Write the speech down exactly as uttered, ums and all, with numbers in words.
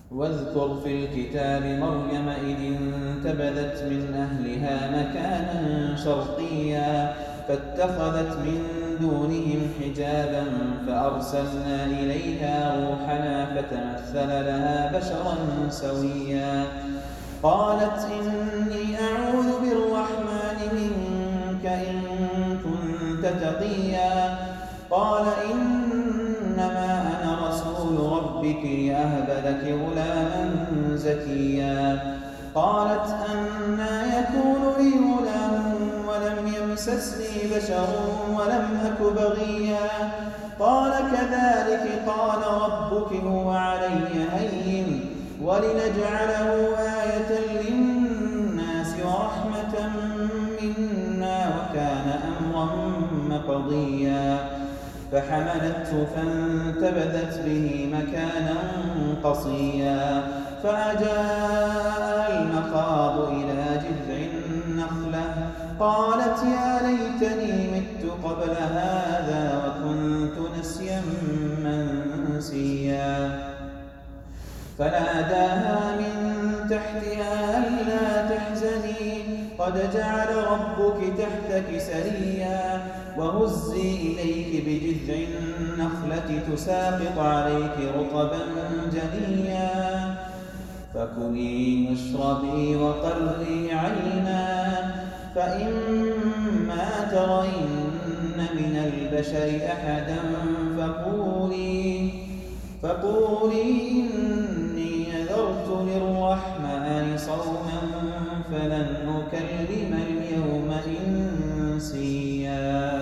واذكر في الكتاب مريم إذ انتبذت من أهلها مكانا شرقيا فاتخذت من دونهم حجابا فأرسلنا إليها روحنا فتمثل لها بشرا سويا قالت إني أعوذ بالرحمن منك إن كنت تقيا قال إنما أنا رسول ربك لأهب لك غلاما زكيا قالت أنى يكون لي غلام ولم يمسسني بشر ولم أك بغيا قال كذلك قال ربك هو علي هين ولنجعله آية للناس ورحمة منا وكان أمرا مقضيا فحملته فانتبذت به مكانا قصيا فأجاء المخاض إلى جذع النخلة قالت يا ليتني مت قبل هذا وكنت نسيا منسيا فناداها من تحتها ألا تحزني قد جعل ربك تحتك سريا وهزي إليك بجذع النخلة تساقط عليك رطبا جنيا فكلي واشربي وقري عينا فإما ترين من البشر أحدا فقولي فقولي إني نذرت للرحمن صوما فلن أكلم اليوم إنسيا.